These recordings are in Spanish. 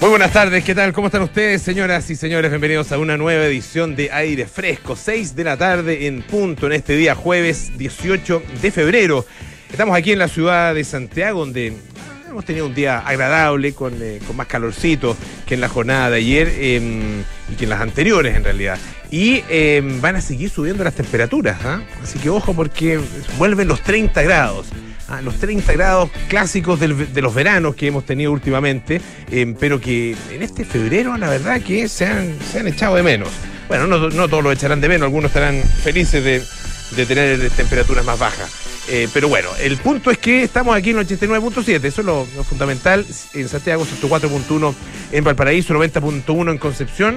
Muy buenas tardes, ¿qué tal? ¿Cómo están ustedes, señoras y señores? Bienvenidos a una nueva edición de Aire Fresco, 6 de la tarde en punto, en este día jueves 18 de febrero. Estamos aquí en la ciudad de Santiago, donde hemos tenido un día agradable, con más calorcito que en la jornada de ayer y que en las anteriores, en realidad. Y van a seguir subiendo las temperaturas, ¿eh? Así que ojo, porque vuelven los 30 grados. Los 30 grados clásicos de los veranos que hemos tenido últimamente, pero que en este febrero la verdad que se han echado de menos. Bueno, no todos lo echarán de menos, algunos estarán felices de tener temperaturas más bajas. Pero bueno, el punto es que estamos aquí en el 89.7, eso es lo fundamental, en Santiago, 104.1 en Valparaíso, 90.1 en Concepción,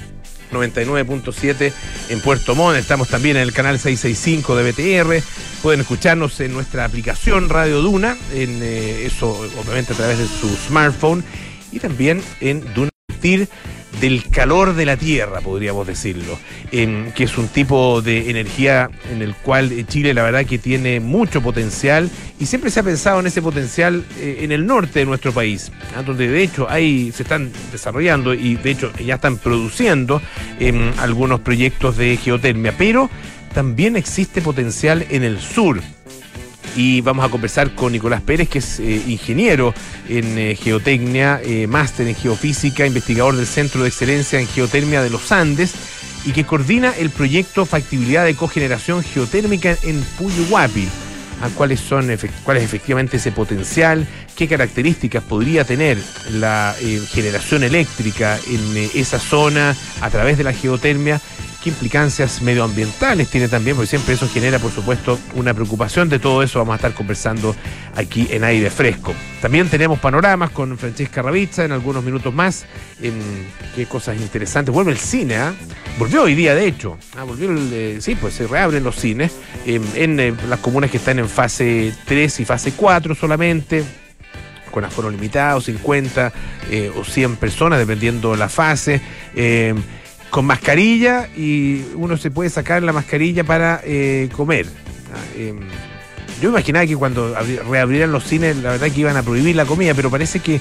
99.7 en Puerto Montt. Estamos también en el canal 665 de BTR. Pueden escucharnos en nuestra aplicación Radio Duna, eso obviamente a través de su smartphone, y también en Duna del calor de la tierra, podríamos decirlo, que es un tipo de energía en el cual Chile la verdad que tiene mucho potencial, y siempre se ha pensado en ese potencial en el norte de nuestro país, donde de hecho se están desarrollando y de hecho ya están produciendo algunos proyectos de geotermia, pero también existe potencial en el sur. Y vamos a conversar con Nicolás Pérez, que es ingeniero en geotecnia, máster en geofísica, investigador del Centro de Excelencia en Geotermia de los Andes, y que coordina el proyecto Factibilidad de Cogeneración Geotérmica en Puyuhuapi. ¿Cuál es efectivamente ese potencial? ¿Qué características podría tener la generación eléctrica en esa zona a través de la geotermia? ¿Qué implicancias medioambientales tiene también? Porque siempre eso genera, por supuesto, una preocupación. De todo eso vamos a estar conversando aquí en Aire Fresco. También tenemos panoramas con Francesca Ravizza en algunos minutos más. Qué cosas interesantes. Vuelve el cine, ¿eh? Volvió hoy día, de hecho. Pues se reabren los cines en las comunas que están en fase 3 y fase 4 solamente, con aforo limitado, 50 o 100 personas, dependiendo la fase. Con mascarilla, y uno se puede sacar la mascarilla para comer. Yo imaginaba que cuando reabrieran los cines, la verdad que iban a prohibir la comida, pero parece que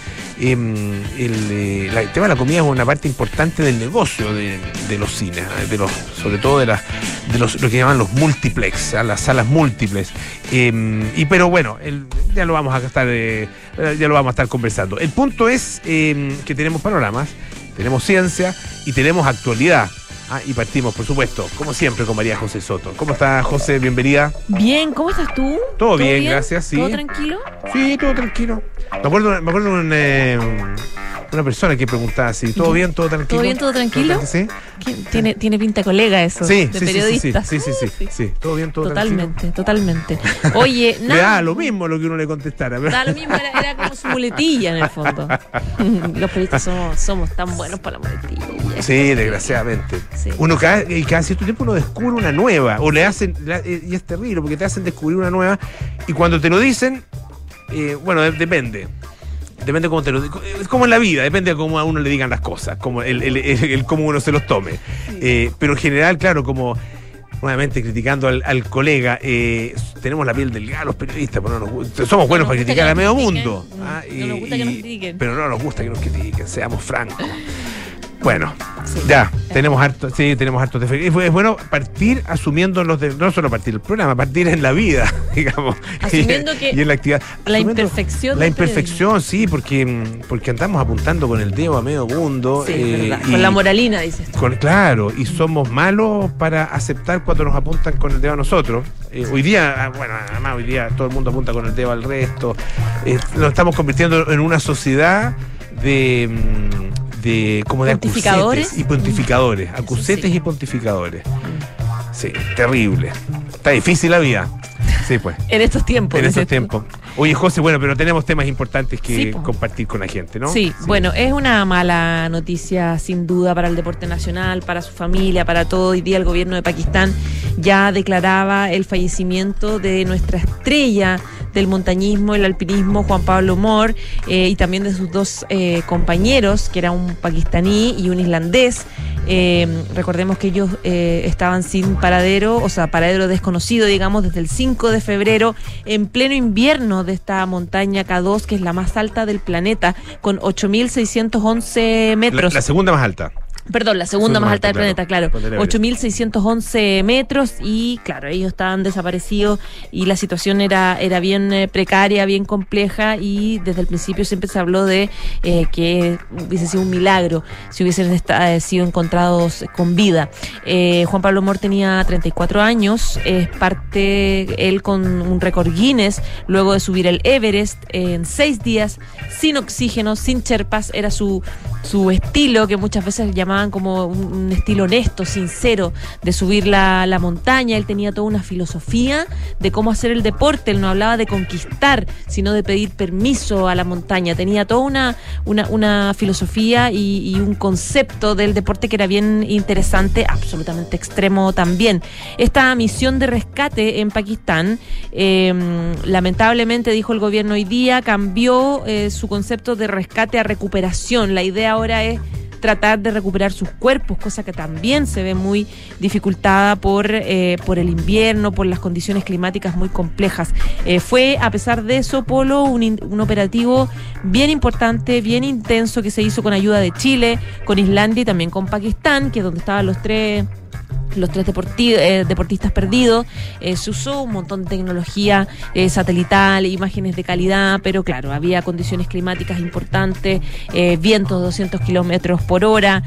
el tema de la comida es una parte importante del negocio de los cines, sobre todo de lo que llaman los multiplex, las salas múltiples. Pero bueno, ya lo vamos a estar conversando. El punto es que tenemos panoramas, tenemos ciencia y tenemos actualidad. Y partimos, por supuesto, como siempre, con María José Soto. ¿Cómo está, José? Bienvenida. Bien, ¿cómo estás tú? Todo bien, gracias, sí. ¿Todo tranquilo? Sí, todo tranquilo. Me acuerdo de una persona que preguntaba así, ¿todo bien, todo tranquilo? ¿Todo bien, todo tranquilo? ¿Sí? Tiene pinta colega eso, sí, de sí, periodista. Sí, todo bien, todo tranquilo. Totalmente. Oye, nada. Le da lo mismo lo que uno le contestara. Da lo mismo, era como su muletilla en el fondo. Los periodistas somos tan buenos para la muletilla. Sí, desgraciadamente. Sí. Cada cierto tiempo uno descubre una nueva, o le hacen, y es terrible, porque te hacen descubrir una nueva, y cuando te lo dicen, bueno, depende cómo te lo digan. Es como en la vida, depende de cómo a uno le digan las cosas, como el cómo uno se los tome. Pero en general, claro, como nuevamente criticando al colega, tenemos la piel delgada los periodistas, pero somos buenos para criticar a medio mundo. No nos gusta que nos critiquen. Pero no nos gusta que nos critiquen, seamos francos. Bueno, ya, tenemos hartos defectos. Es bueno partir asumiendo no solo partir el programa, partir en la vida, digamos. Asumiendo que y en la actividad. La imperfección. La imperfección, sí, porque andamos apuntando con el dedo a medio mundo. Sí, con la moralina, dices tú. Claro, y somos malos para aceptar cuando nos apuntan con el dedo a nosotros. Hoy día, además hoy día todo el mundo apunta con el dedo al resto. Nos estamos convirtiendo en una sociedad como de acusetes y pontificadores. Acusetes y pontificadores. Sí, terrible. Está difícil la vida. Sí, pues. En estos tiempos. Oye, José, pero tenemos temas importantes que compartir con la gente, ¿no? Sí, bueno, es una mala noticia sin duda para el deporte nacional, para su familia, para todo. Hoy día el gobierno de Pakistán ya declaraba el fallecimiento de nuestra estrella del montañismo, el alpinismo, Juan Pablo Mor, y también de sus dos compañeros, que era un pakistaní y un islandés. Recordemos que ellos estaban sin paradero, o sea, paradero desconocido, digamos, desde el 5 de febrero, en pleno invierno de esta montaña K2, que es la más alta del planeta, con 8.611 metros. La segunda más alta. Perdón, la segunda más alta del planeta, claro. Ponte 8.611 metros y, claro, ellos estaban desaparecidos y la situación era bien precaria, bien compleja, y desde el principio siempre se habló de que hubiese sido un milagro si hubiesen sido encontrados con vida. Juan Pablo Mor tenía 34 años, es parte, él con un récord Guinness, luego de subir el Everest en 6 días, sin oxígeno, sin cherpas. Era su estilo, que muchas veces llamaban como un estilo honesto, sincero, de subir la montaña. Él tenía toda una filosofía de cómo hacer el deporte. Él no hablaba de conquistar, sino de pedir permiso a la montaña. Tenía toda una filosofía y un concepto del deporte que era bien interesante, absolutamente extremo también. Esta misión de rescate en Pakistán, lamentablemente, dijo el gobierno hoy día, cambió su concepto de rescate a recuperación. La idea ahora es tratar de recuperar sus cuerpos, cosa que también se ve muy dificultada por el invierno, por las condiciones climáticas muy complejas. Fue, a pesar de eso, Polo, un operativo bien importante, bien intenso, que se hizo con ayuda de Chile, con Islandia y también con Pakistán, que es donde estaban los tres deportistas perdidos. Se usó un montón de tecnología satelital, imágenes de calidad, pero claro, había condiciones climáticas importantes, vientos de 200 kilómetros por hora,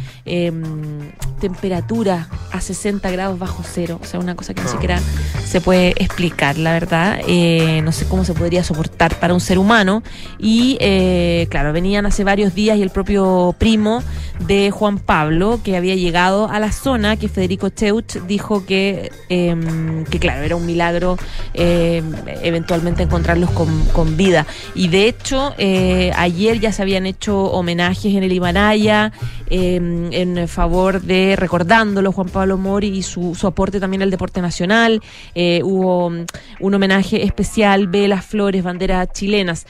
temperatura a 60 grados bajo cero, o sea, una cosa que ni siquiera se puede explicar, la verdad. No sé cómo se podría soportar para un ser humano. Y claro, venían hace varios días, y el propio primo de Juan Pablo, que había llegado a la zona, que Federico Cheuch, dijo que claro, era un milagro eventualmente encontrarlos con vida. Y de hecho, ayer ya se habían hecho homenajes en el Himalaya en favor de, recordándolo, Juan Pablo Mor y su aporte también al deporte nacional. Hubo un homenaje especial, velas, flores, banderas chilenas.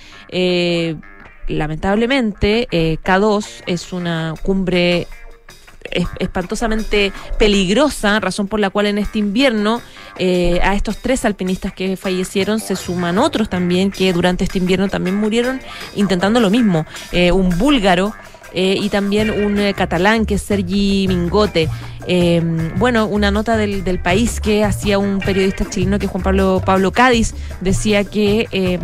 Lamentablemente, K2 es una cumbre espantosamente peligrosa, razón por la cual en este invierno a estos 3 alpinistas que fallecieron se suman otros también que durante este invierno también murieron intentando lo mismo, un búlgaro y también un catalán, que es Sergi Mingote. Bueno, una nota del país que hacía un periodista chileno, que es Juan Pablo Cádiz, decía que,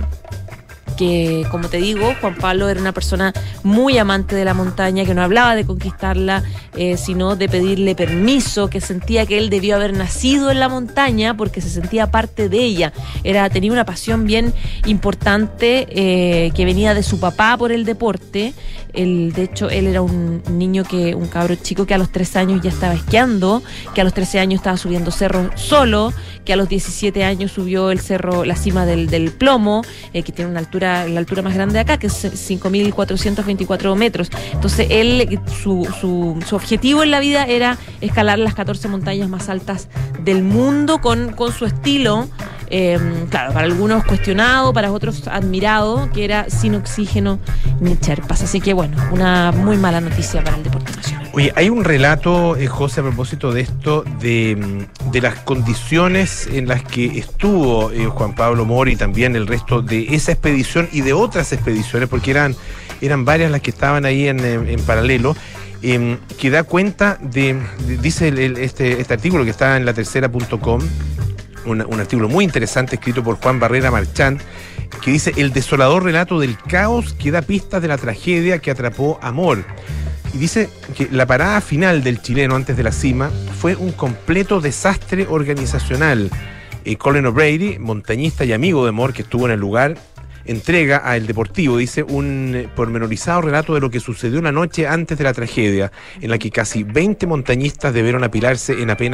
como te digo, Juan Pablo era una persona muy amante de la montaña, que no hablaba de conquistarla, sino de pedirle permiso, que sentía que él debió haber nacido en la montaña porque se sentía parte de ella. Tenía una pasión bien importante que venía de su papá por el deporte. De hecho, él era un niño, un cabro chico, que a los 3 años ya estaba esquiando, que a los 13 años estaba subiendo cerros solo, que a los 17 años subió el cerro, la cima del Plomo, que tiene la altura más grande de acá, que es 5.424 metros. Entonces él, su objetivo en la vida era escalar las 14 montañas más altas del mundo con su estilo. Claro, para algunos cuestionado, para otros admirado, que era sin oxígeno ni cherpas. Así que bueno, una muy mala noticia para el deporte nacional. Oye, hay un relato, José, a propósito de esto, de las condiciones en las que estuvo Juan Pablo Mor y también el resto de esa expedición y de otras expediciones, porque eran varias las que estaban ahí en paralelo. Que da cuenta dice este artículo que está en latercera.com, un artículo muy interesante escrito por Juan Barrera Marchand, que dice: el desolador relato del caos que da pistas de la tragedia que atrapó a Mor. Y dice que la parada final del chileno antes de la cima fue un completo desastre organizacional. Colin O'Brady, montañista y amigo de Mor, que estuvo en el lugar, entrega a El Deportivo, dice, un pormenorizado relato de lo que sucedió una noche antes de la tragedia, en la que casi 20 montañistas debieron apilarse en apenas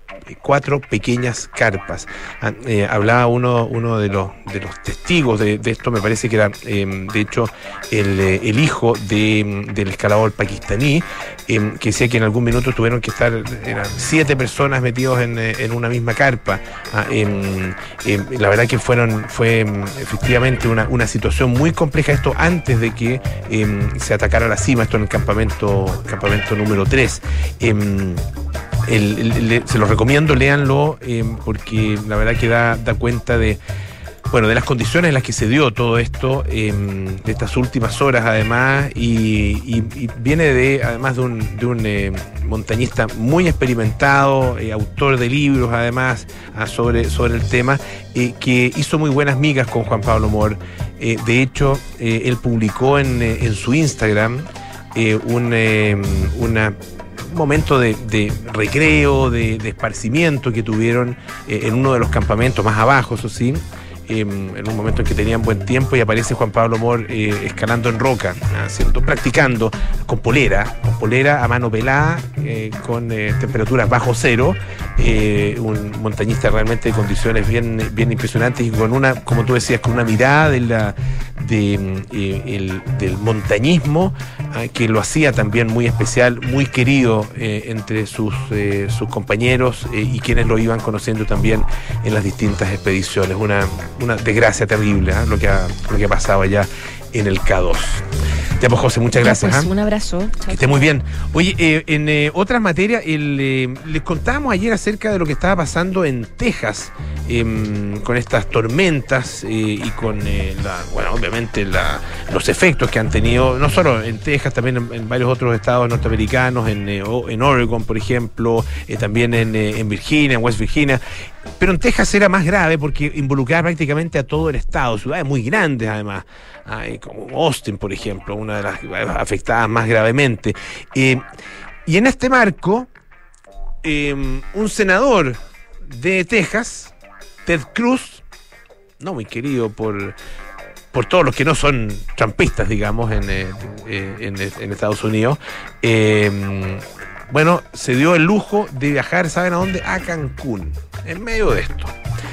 4 pequeñas carpas. Hablaba uno de los testigos de esto, me parece que era de hecho el hijo del escalador pakistaní, que decía que en algún minuto tuvieron que estar, eran 7 personas metidos en una misma carpa. La verdad que fue efectivamente una situación muy compleja, esto antes de que se atacara la cima, esto en el campamento número 3. Se los recomiendo, léanlo, porque la verdad que da cuenta de las condiciones en las que se dio todo esto, de estas últimas horas además, y viene además de un montañista muy experimentado, autor de libros además sobre el tema, que hizo muy buenas migas con Juan Pablo Mor. De hecho, él publicó en su Instagram un momento de recreo, de esparcimiento que tuvieron en uno de los campamentos más abajo, eso sí, en un momento en que tenían buen tiempo, y aparece Juan Pablo Mor escalando en roca, practicando con polera a mano pelada, con temperaturas bajo cero, un montañista realmente de condiciones bien impresionantes, y con como tú decías, con una mirada del montañismo, que lo hacía también muy especial, muy querido entre sus compañeros y quienes lo iban conociendo también en las distintas expediciones. Una desgracia terrible, lo que ha pasado allá en el K2. Ya pues, José, muchas gracias. Un abrazo. Chao, que esté muy bien. Oye, en otras materias, les contábamos ayer acerca de lo que estaba pasando en Texas, con estas tormentas y con, obviamente los efectos que han tenido, no solo en Texas, también en varios otros estados norteamericanos, en Oregon, por ejemplo, también en Virginia, en West Virginia. Pero en Texas era más grave porque involucraba prácticamente a todo el estado, ciudades muy grandes además, como Austin, por ejemplo, una de las afectadas más gravemente. Y en este marco, un senador de Texas, Ted Cruz, no muy querido por todos los que no son trumpistas, digamos, en Estados Unidos, se dio el lujo de viajar, ¿saben a dónde? A Cancún, en medio de esto.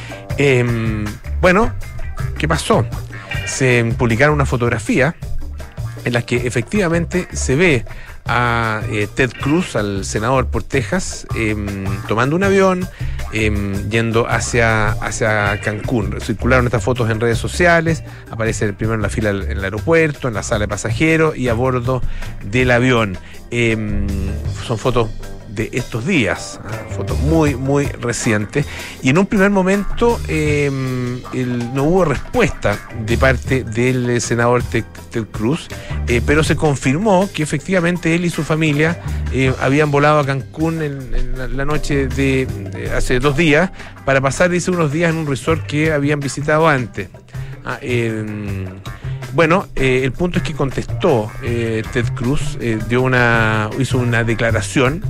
¿Qué pasó? Se publicaron una fotografía en la que efectivamente se ve a Ted Cruz, al senador por Texas, tomando un avión, yendo hacia Cancún. Circularon estas fotos en redes sociales, aparece primero en la fila en el aeropuerto, en la sala de pasajeros y a bordo del avión. Son fotos de estos días, fotos muy, muy recientes, y en un primer momento no hubo respuesta de parte del senador Ted Cruz, pero se confirmó que efectivamente él y su familia habían volado a Cancún en la noche de hace 2 días para pasar, dice, unos días en un resort que habían visitado antes. El punto es que contestó Ted Cruz, hizo una declaración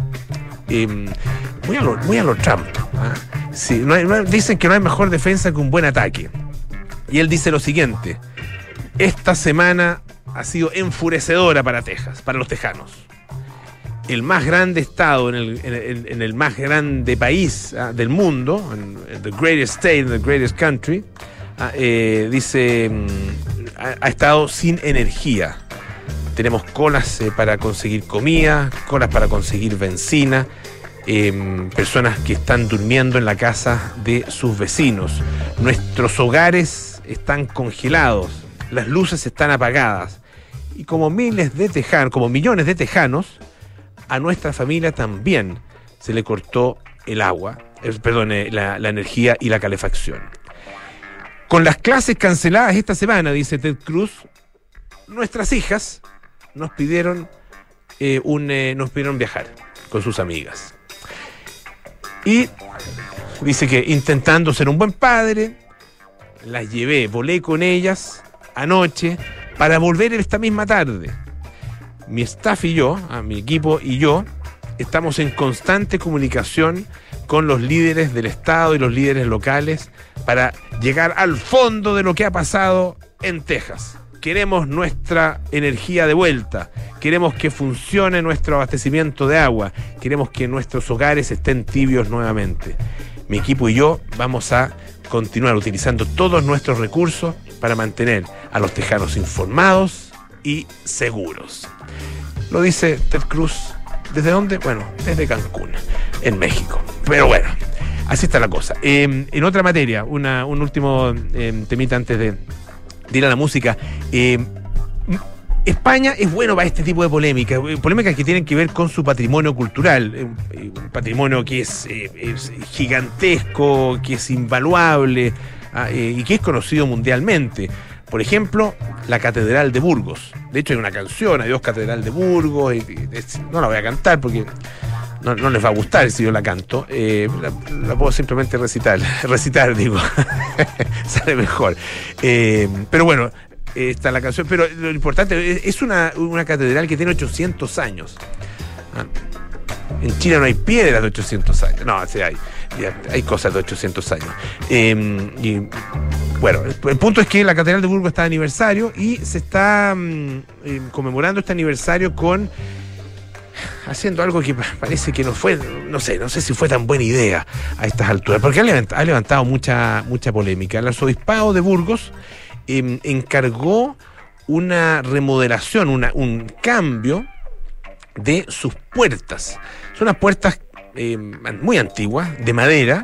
muy a lo Trump. Sí, dicen que no hay mejor defensa que un buen ataque. Y él dice lo siguiente: esta semana ha sido enfurecedora para Texas, para los tejanos. El más grande estado en el más grande país del mundo, en the greatest state, the greatest country, dice, ha estado sin energía. Tenemos colas para conseguir comida, colas para conseguir benzina, personas que están durmiendo en la casa de sus vecinos. Nuestros hogares están congelados, las luces están apagadas. Y como millones de tejanos, a nuestra familia también se le cortó el agua, la energía y la calefacción. Con las clases canceladas esta semana, dice Ted Cruz, nuestras hijas nos pidieron viajar con sus amigas. Y dice que intentando ser un buen padre, las volé con ellas anoche para volver esta misma tarde. Mi staff y yo, mi equipo y yo, estamos en constante comunicación con los líderes del estado y los líderes locales para llegar al fondo de lo que ha pasado en Texas. Queremos nuestra energía de vuelta, queremos que funcione nuestro abastecimiento de agua, queremos que nuestros hogares estén tibios nuevamente. Mi equipo y yo vamos a continuar utilizando todos nuestros recursos para mantener a los tejanos informados y seguros. Lo dice Ted Cruz. ¿Desde dónde? Bueno, desde Cancún, en México. Pero bueno, así está la cosa. En otra materia, un último temita antes de ir a la música. España es bueno para este tipo de polémicas que tienen que ver con su patrimonio cultural, un patrimonio que es gigantesco, que es invaluable y que es conocido mundialmente. Por ejemplo, la Catedral de Burgos. De hecho, hay una canción, Adiós Catedral de Burgos, no la voy a cantar porque no les va a gustar si yo la canto. La puedo simplemente recitar digo, sale mejor. Pero bueno, está la canción, pero lo importante es una catedral que tiene 800 años. En China no hay piedras de 800 años. No, sí hay cosas de 800 años. Y bueno, el punto es que la Catedral de Burgos está de aniversario y se está conmemorando este aniversario haciendo algo que parece que no sé si fue tan buena idea a estas alturas, porque ha levantado mucha polémica. El arzobispado de Burgos encargó una remodelación, un cambio de sus puertas. Son unas puertas muy antiguas, de madera,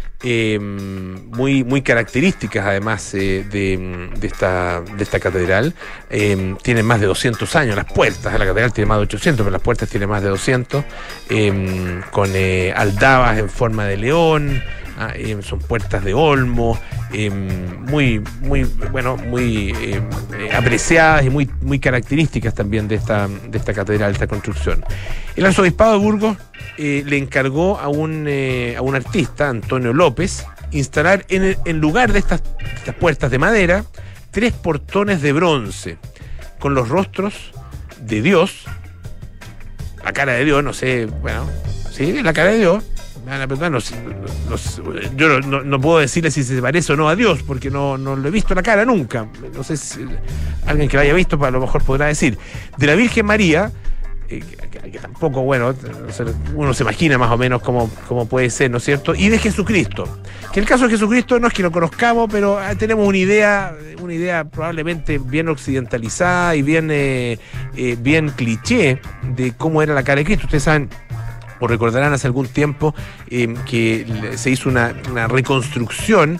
muy características además de esta catedral. Tienen más de 200 años las puertas. La catedral tiene más de 800, pero las puertas tienen más de 200, con aldabas en forma de león. Son puertas de olmo, muy apreciadas y muy características también de esta catedral, de esta construcción. El arzobispado de Burgos le encargó a un artista, Antonio López, instalar en lugar de estas puertas de madera 3 portones de bronce con los rostros de Dios, la cara de Dios, no sé, bueno, sí, la cara de Dios. Yo no puedo decirle si se parece o no a Dios, porque no lo he visto la cara nunca. No sé si alguien que la haya visto a lo mejor podrá decir. De la Virgen María, que tampoco, bueno, uno se imagina más o menos cómo puede ser, ¿no es cierto? Y de Jesucristo. Que el caso de Jesucristo no es que lo conozcamos, pero tenemos una idea probablemente bien occidentalizada y bien cliché de cómo era la cara de Cristo. Ustedes saben, o recordarán hace algún tiempo que se hizo una reconstrucción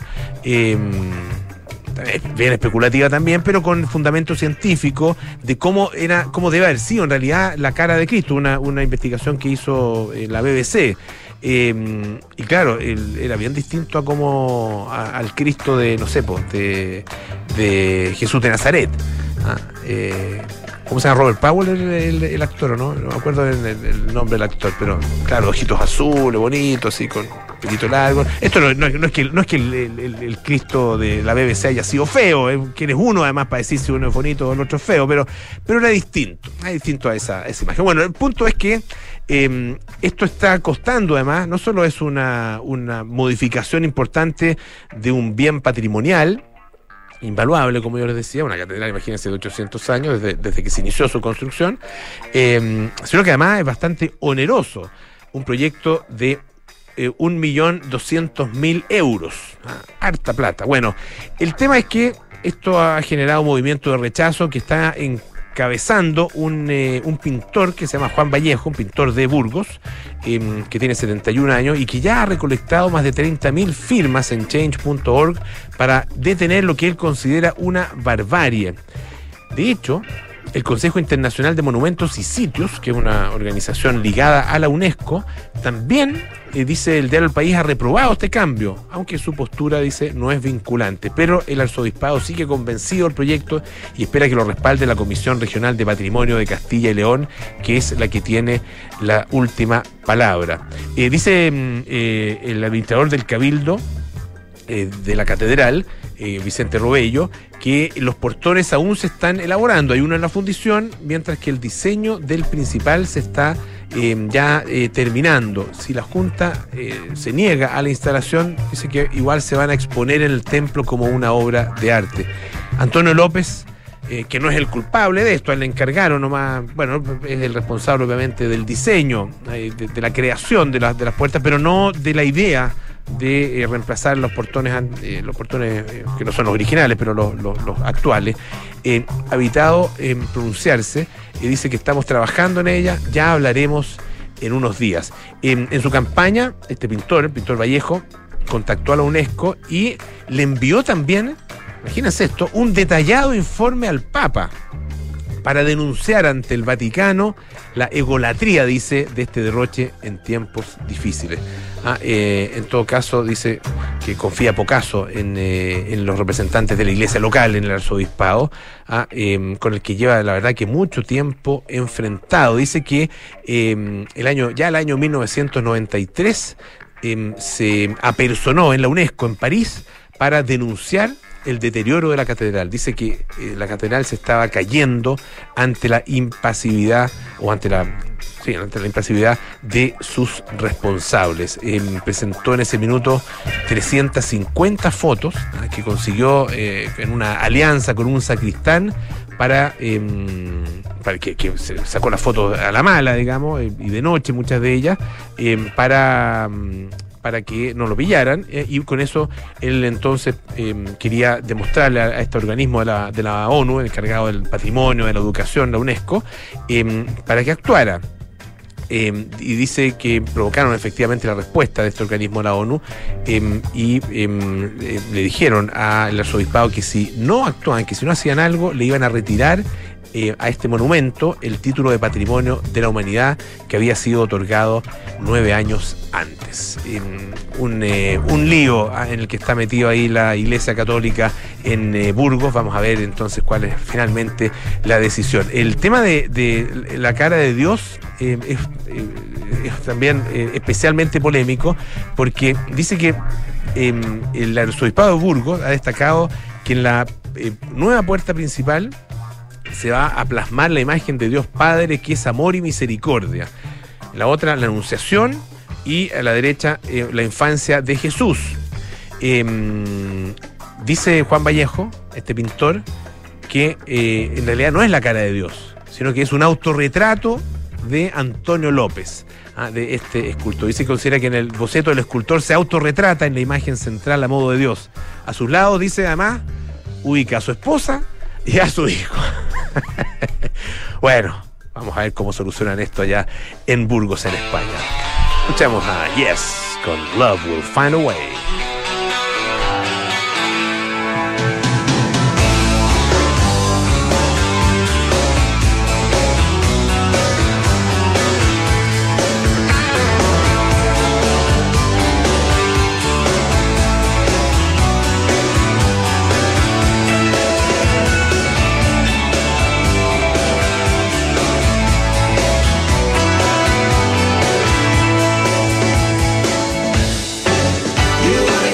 bien especulativa también, pero con fundamento científico de cómo debe haber sido en realidad la cara de Cristo, una investigación que hizo la BBC. Y claro, era bien distinto al Cristo de, no sé, de Jesús de Nazaret. ¿Cómo se llama? Robert Powell, el actor, ¿no? No me acuerdo el nombre del actor, pero claro, ojitos azules, bonitos, así, con pelito largo. Esto no es que el Cristo de la BBC haya sido feo, que eres uno además para decir si uno es bonito o el otro es feo, pero era distinto a esa imagen. Bueno, el punto es que esto está costando además, no solo es una modificación importante de un bien patrimonial, invaluable, como yo les decía, una catedral, imagínense, de 800 años, desde que se inició su construcción, sino que además es bastante oneroso, un proyecto de 1.200.000 euros, harta plata. Bueno, el tema es que esto ha generado un movimiento de rechazo que está encabezando un pintor que se llama Juan Vallejo, un pintor de Burgos, que tiene 71 años y que ya ha recolectado más de 30.000 firmas en change.org para detener lo que él considera una barbarie. De hecho, el Consejo Internacional de Monumentos y Sitios, que es una organización ligada a la UNESCO, también, dice el diario El País, ha reprobado este cambio, aunque su postura, dice, no es vinculante. Pero el arzobispado sigue convencido del proyecto y espera que lo respalde la Comisión Regional de Patrimonio de Castilla y León, que es la que tiene la última palabra. Dice el administrador del Cabildo de la Catedral, Vicente Robello, que los portones aún se están elaborando. Hay uno en la fundición, mientras que el diseño del principal se está ya terminando. Si la Junta se niega a la instalación, dice que igual se van a exponer en el templo como una obra de arte. Antonio López que no es el culpable de esto, a él le encargaron nomás, bueno, es el responsable obviamente del diseño, de la creación de las puertas, pero no de la idea de reemplazar los portones que no son los originales, pero los actuales. Ha evitado pronunciarse y dice que estamos trabajando en ella, ya hablaremos en unos días. En su campaña, el pintor Vallejo, contactó a la UNESCO y le envió también, imagínense esto, un detallado informe al Papa para denunciar ante el Vaticano la egolatría, dice, de este derroche en tiempos difíciles. En todo caso, dice que confía pocaso en los representantes de la iglesia local, en el arzobispado, con el que lleva, la verdad, que mucho tiempo enfrentado. Dice que el año 1993 se apersonó en la UNESCO en París para denunciar el deterioro de la catedral. Dice que la catedral se estaba cayendo ante la impasividad ante la impasividad de sus responsables. Presentó en ese minuto 350 fotos que consiguió en una alianza con un sacristán para que se sacó las fotos a la mala, digamos, y de noche muchas de ellas, para que no lo pillaran, y con eso él entonces quería demostrarle a este organismo de la ONU, el encargado del patrimonio, de la educación, la UNESCO, para que actuara. Y dice que provocaron efectivamente la respuesta de este organismo de la ONU, le dijeron al arzobispado que si no actuaban, que si no hacían algo, le iban a retirar a este monumento el título de Patrimonio de la Humanidad que había sido otorgado 9 años antes. Un lío en el que está metido ahí la Iglesia Católica en Burgos. Vamos a ver entonces cuál es finalmente la decisión. El tema de la cara de Dios es también especialmente polémico, porque dice que el arzobispado de Burgos ha destacado que en la nueva puerta principal se va a plasmar la imagen de Dios Padre, que es amor y misericordia. La otra, la Anunciación, y a la derecha, la infancia de Jesús. Dice Juan Vallejo, este pintor, que en realidad no es la cara de Dios, sino que es un autorretrato de Antonio López, de este escultor. Dice que considera que en el boceto del escultor se autorretrata en la imagen central a modo de Dios. A sus lados, dice, además, ubica a su esposa y a su hijo. Bueno, vamos a ver cómo solucionan esto allá en Burgos, en España. Escuchamos a Yes con Love Will Find a Way. You wanna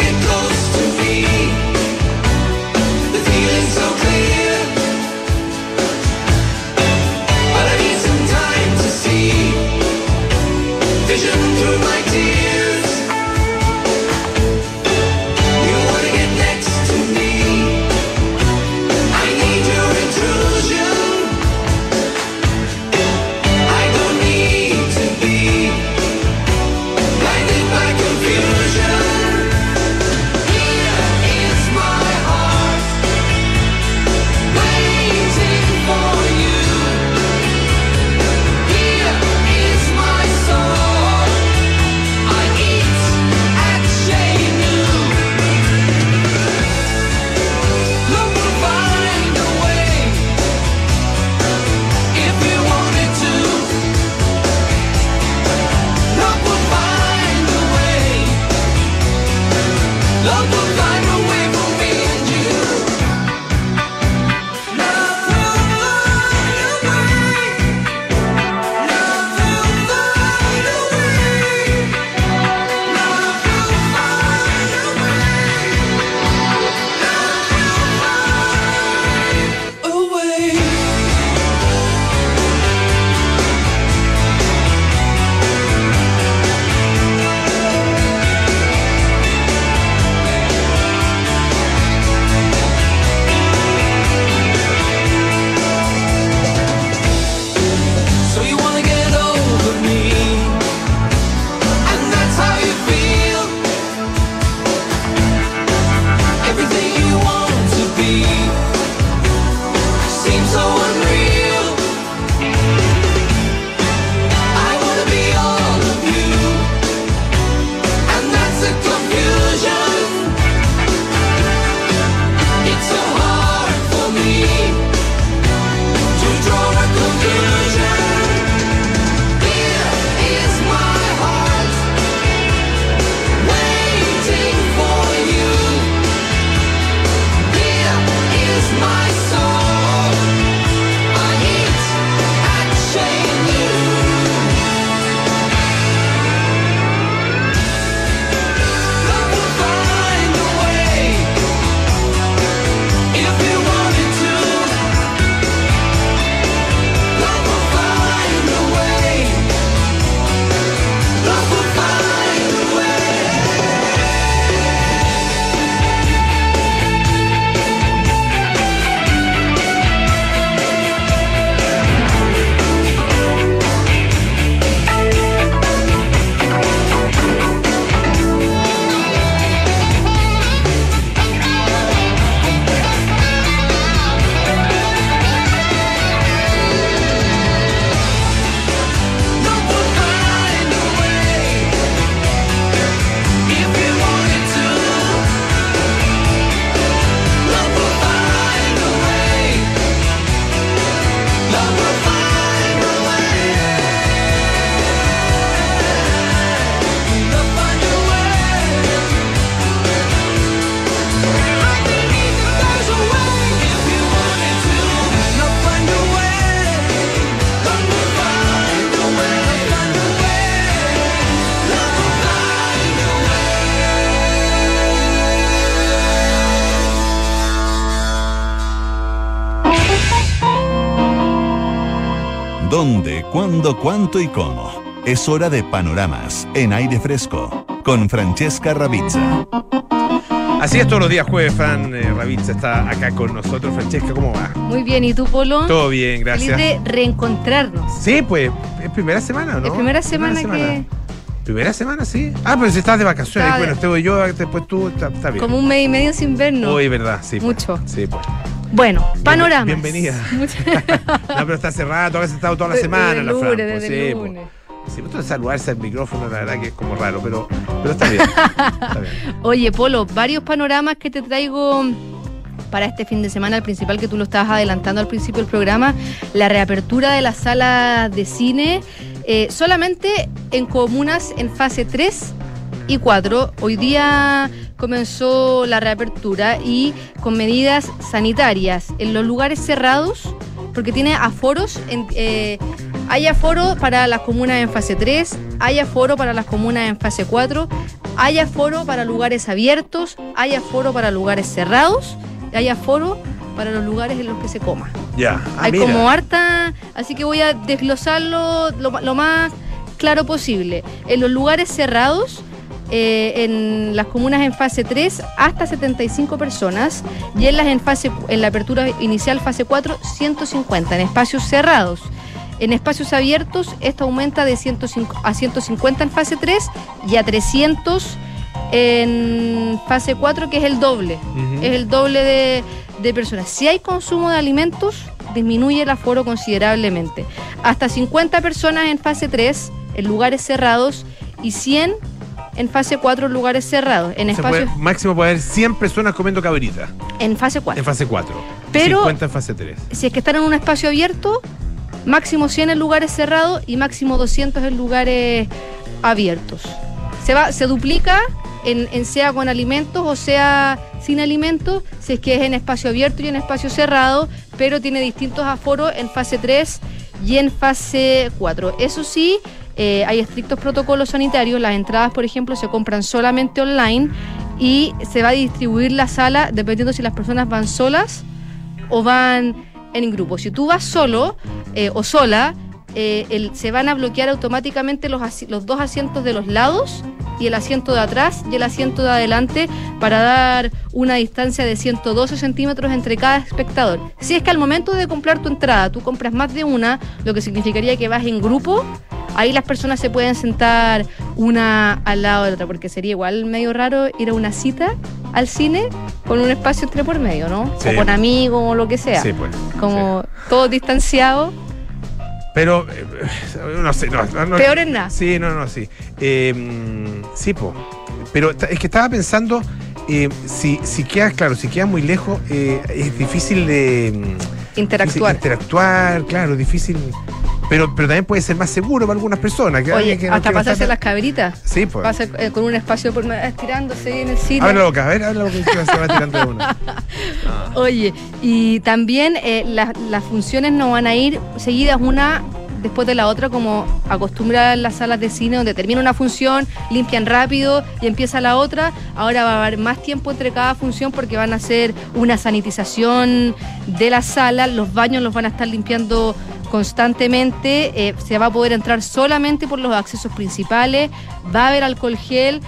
¿Dónde, cuándo, cuánto y cómo? Es hora de Panoramas en aire fresco con Francesca Ravizza. Así es, todos los días jueves, Fran Ravizza está acá con nosotros. Francesca, ¿cómo va? Muy bien, ¿y tú, Polo? Todo bien, gracias. Feliz de reencontrarnos. Sí, pues, ¿es primera semana o no? Es primera semana que... ¿Primera semana, sí? Ah, pero si estás de vacaciones. Bueno, estoy yo, después tú, está bien. Como un mes y medio sin vernos. Hoy, ¿verdad? Sí. Mucho. Pues. Sí, pues. Bueno, panoramas. Bienvenida. No, pero está cerrado, a veces estado toda la semana. Desde el lunes. Sí, esto de saludarse al micrófono, la verdad que es como raro, pero está bien. Está bien. Oye, Polo, varios panoramas que te traigo para este fin de semana. El principal, que tú lo estabas adelantando al principio del programa, la reapertura de las salas de cine, solamente en comunas en fase 3 y 4. Hoy día comenzó la reapertura y con medidas sanitarias en los lugares cerrados, porque tiene aforos. Hay aforo para las comunas en fase 3, hay aforo para las comunas en fase 4, hay aforo para lugares abiertos, hay aforo para lugares cerrados, hay aforo para los lugares en los que se coma. Ya. Hay como harta, así que voy a desglosarlo lo más claro posible. En los lugares cerrados, en las comunas en fase 3, hasta 75 personas, y en la apertura inicial fase 4, 150 en espacios cerrados. En espacios abiertos, esto aumenta de 150 en fase 3 y a 300 en fase 4, que es el doble. Uh-huh. Es el doble de personas. Si hay consumo de alimentos, disminuye el aforo considerablemente. Hasta 50 personas en fase 3, en lugares cerrados, y 100 en fase 4, en lugares cerrados. En espacios... máximo puede haber 100 personas comiendo cabrita. En fase 4. En fase 4. Pero 50 en fase 3. Si es que están en un espacio abierto, máximo 100 en lugares cerrados y máximo 200 en lugares abiertos. Se duplica en sea con alimentos o sea sin alimentos, si es que es en espacio abierto y en espacio cerrado, pero tiene distintos aforos en fase 3 y en fase 4. Eso sí, hay estrictos protocolos sanitarios. Las entradas, por ejemplo, se compran solamente online y se va a distribuir la sala dependiendo si las personas van solas o van en grupo. Si tú vas solo o sola, se van a bloquear automáticamente los dos asientos de los lados y el asiento de atrás y el asiento de adelante, para dar una distancia de 112 centímetros entre cada espectador. Si es que al momento de comprar tu entrada tú compras más de una, lo que significaría que vas en grupo, ahí las personas se pueden sentar una al lado de la otra, porque sería igual medio raro ir a una cita al cine con un espacio entre por medio, ¿no? Sí. O con amigos o lo que sea. Sí, pues. Como sí. Todos distanciados. Pero, no sé, no. Peor en nada. Sí, sí. Sí, pues. Pero es que estaba pensando, si quedas muy lejos, es difícil de... Interactuar, claro, difícil... Pero también puede ser más seguro para algunas personas. Oye, hasta pasarse las cabritas. Sí, pues. Pasa con un espacio estirándose en el cine. Habla lo que se va tirando de uno. Oye, y también las funciones no van a ir seguidas una después de la otra, como acostumbran las salas de cine, donde termina una función, limpian rápido y empieza la otra. Ahora va a haber más tiempo entre cada función, porque van a hacer una sanitización de la sala. Los baños los van a estar limpiando constantemente. Se va a poder entrar solamente por los accesos principales. Va a haber alcohol gel,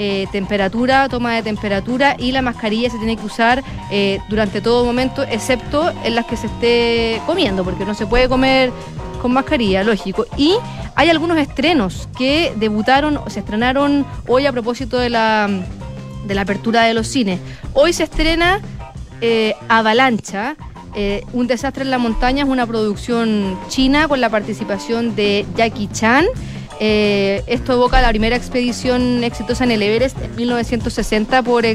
toma de temperatura, y la mascarilla se tiene que usar durante todo momento, excepto en las que se esté comiendo, porque no se puede comer con mascarilla, lógico. Y hay algunos estrenos que se estrenaron hoy a propósito de la apertura de los cines. Hoy se estrena Avalancha, un desastre en la montaña. Es una producción china con la participación de Jackie Chan. Esto evoca la primera expedición exitosa en el Everest en 1960 por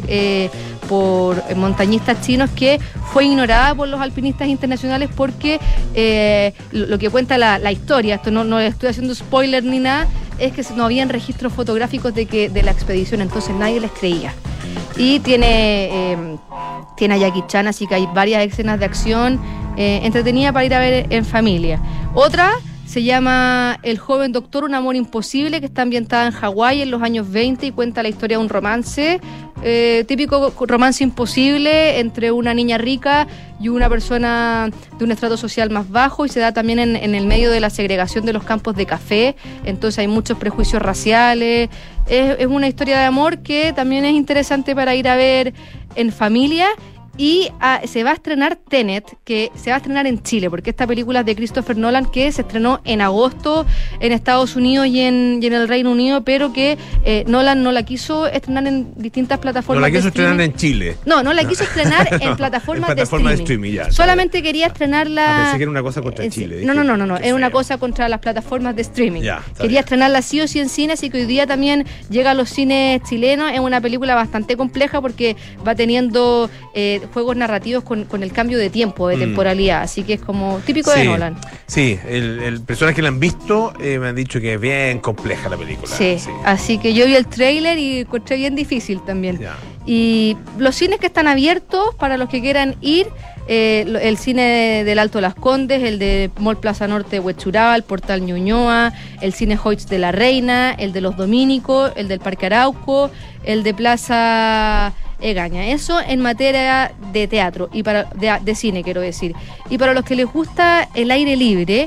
montañistas chinos, que fue ignorada por los alpinistas internacionales porque lo que cuenta la historia, esto no estoy haciendo spoiler ni nada, es que no habían registros fotográficos de la expedición, entonces nadie les creía. Y tiene a Jackie Chan, así que hay varias escenas de acción entretenida para ir a ver en familia. Otra se llama El joven doctor, un amor imposible, que está ambientada en Hawái en los años 20 y cuenta la historia de un romance, típico romance imposible entre una niña rica y una persona de un estrato social más bajo, y se da también en el medio de la segregación de los campos de café, entonces hay muchos prejuicios raciales. Es una historia de amor que también es interesante para ir a ver en familia. Y se va a estrenar Tenet, que se va a estrenar en Chile, porque esta película es de Christopher Nolan, que se estrenó en agosto en Estados Unidos y en el Reino Unido, pero que Nolan no la quiso estrenar en distintas plataformas. No la quiso estrenar en Chile. No la quiso estrenar en plataformas de streaming. Ya, solamente quería estrenarla. Pensé que era una cosa contra Chile. No, es una cosa contra las plataformas de streaming. Quería estrenarla sí o sí en cine, así que hoy día también llega a los cines chilenos. Es una película bastante compleja porque va teniendo juegos narrativos con el cambio de tiempo, de temporalidad, así que es como típico de Nolan. Sí, el personas que la han visto me han dicho que es bien compleja la película. Sí, así que yo vi el tráiler y encontré bien difícil también. Ya. Y los cines que están abiertos para los que quieran ir, el cine del Alto Las Condes, el de Mall Plaza Norte de Huechuraba, el Portal Ñuñoa, el cine Hoyts de la Reina, el de los Dominicos, el del Parque Arauco, el de Plaza Egaña. Eso en materia de teatro y de cine, quiero decir. Y para los que les gusta el aire libre,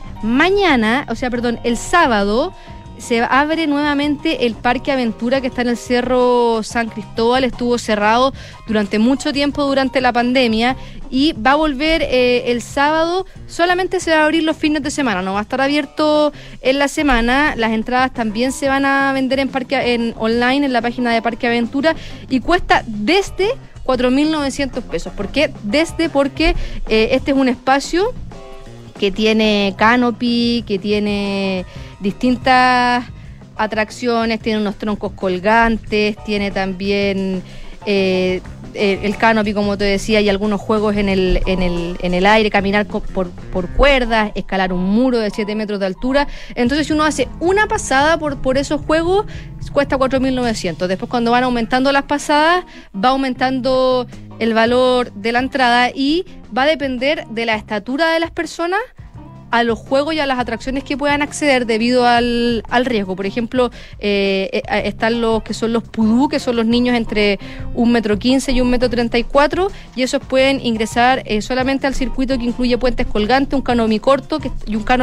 el sábado se abre nuevamente el Parque Aventura, que está en el Cerro San Cristóbal. Estuvo cerrado durante mucho tiempo durante la pandemia y va a volver el sábado. Solamente se va a abrir los fines de semana, no va a estar abierto en la semana. Las entradas también se van a vender online en la página de Parque Aventura y cuesta desde 4.900 pesos. ¿Por qué? Porque este es un espacio que tiene canopy, que tiene distintas atracciones, tiene unos troncos colgantes, tiene también el canopy, como te decía, y algunos juegos en el aire, caminar por cuerdas, escalar un muro de 7 metros de altura. Entonces, si uno hace una pasada por esos juegos, cuesta 4.900. Después, cuando van aumentando las pasadas, va aumentando el valor de la entrada y va a depender de la estatura de las personas a los juegos y a las atracciones que puedan acceder debido al riesgo. Por ejemplo, están los que son los pudú, que son los niños entre 1,15 m y 1,34 m, y esos pueden ingresar solamente al circuito que incluye puentes colgantes, un canopy corto, que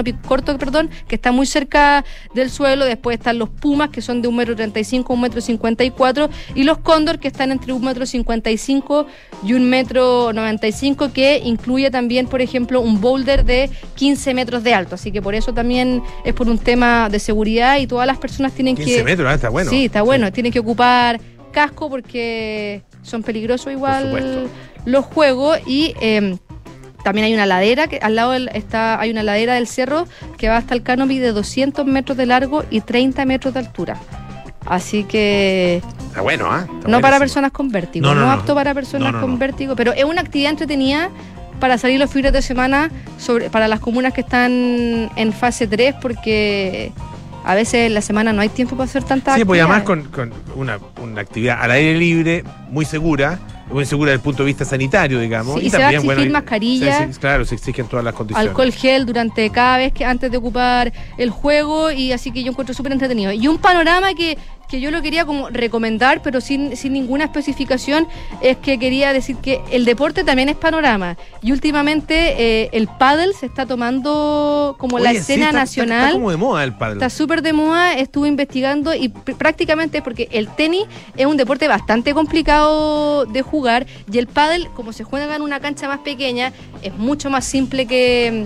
está muy cerca del suelo. Después están los pumas, que son de 1,35 m a 1,54 m, y los cóndor, que están entre 1,55 m y 1,95 m, que incluye también, por ejemplo, un boulder de 15 metros de alto, así que por eso también es por un tema de seguridad y todas las personas tienen 15 metros, está bueno. Sí, está bueno, tienen que ocupar casco porque son peligrosos igual los juegos. Y también hay una ladera, que al lado hay una ladera del cerro que va hasta el canopy de 200 metros de largo y 30 metros de altura. Así que está bueno, no para personas con vértigo, no apto para personas con vértigo, pero es una actividad entretenida para salir los fines de semana para las comunas que están en fase 3, porque a veces en la semana no hay tiempo para hacer tantas actividades. Sí, pues además con una actividad al aire libre muy segura desde el punto de vista sanitario, digamos. Sí, y también, se va a exigir mascarilla. Claro, se exigen todas las condiciones. Alcohol gel durante cada vez antes de ocupar el juego, y así que yo encuentro súper entretenido. Y un panorama que yo lo quería como recomendar, pero sin ninguna especificación, es que quería decir que el deporte también es panorama. Y últimamente el pádel se está tomando como la escena nacional. Está como de moda el pádel. Está súper de moda, estuve investigando y prácticamente es porque el tenis es un deporte bastante complicado de jugar, y el pádel, como se juega en una cancha más pequeña, es mucho más simple que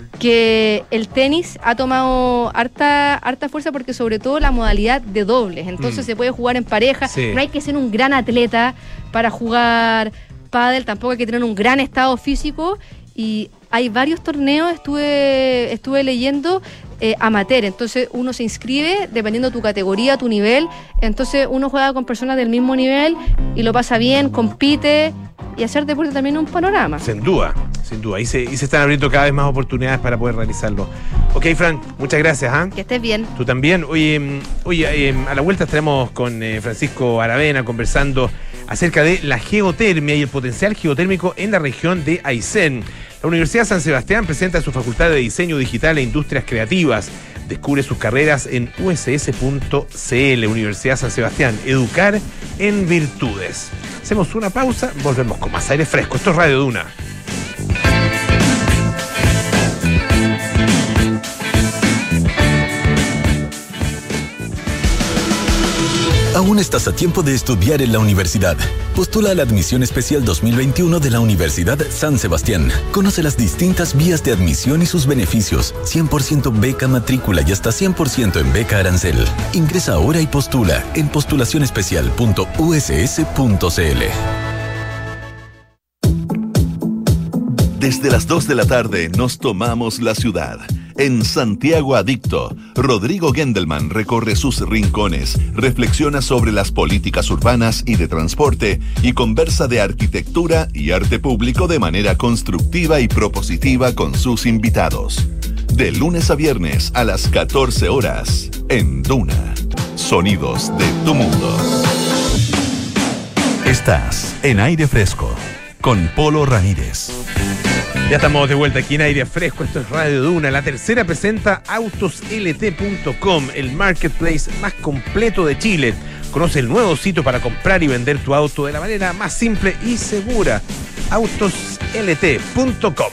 el tenis. Ha tomado harta fuerza porque sobre todo la modalidad de dobles, entonces se puede jugar en pareja. Sí. No hay que ser un gran atleta para jugar pádel, tampoco hay que tener un gran estado físico, y hay varios torneos, estuve leyendo, amateur, entonces uno se inscribe dependiendo de tu categoría, tu nivel, entonces uno juega con personas del mismo nivel y lo pasa bien, compite, y hacer deporte también es un panorama. Sin duda. Y se están abriendo cada vez más oportunidades para poder realizarlo. Ok, Fran, muchas gracias. Que estés bien. Tú también. Oye, a la vuelta estaremos con Francisco Aravena conversando acerca de la geotermia y el potencial geotérmico en la región de Aysén. La Universidad San Sebastián presenta su Facultad de Diseño Digital e Industrias Creativas. Descubre sus carreras en uss.cl. Universidad San Sebastián, educar en virtudes. Hacemos una pausa, volvemos con más aire fresco. Esto es Radio Duna. Aún estás a tiempo de estudiar en la universidad. Postula a la admisión especial 2021 de la Universidad San Sebastián. Conoce las distintas vías de admisión y sus beneficios. 100% beca matrícula y hasta 100% en beca arancel. Ingresa ahora y postula en postulacionespecial.uss.cl. Desde las 2 de la tarde nos tomamos la ciudad. En Santiago Adicto, Rodrigo Gendelman recorre sus rincones, reflexiona sobre las políticas urbanas y de transporte y conversa de arquitectura y arte público de manera constructiva y propositiva con sus invitados. De lunes a viernes a las 14 horas, en Duna. Sonidos de tu mundo. Estás en Aire Fresco con Polo Ramírez. Ya estamos de vuelta aquí en Aire Fresco, esto es Radio Duna. La tercera presenta autoslt.com, el marketplace más completo de Chile. Conoce el nuevo sitio para comprar y vender tu auto de la manera más simple y segura. autoslt.com.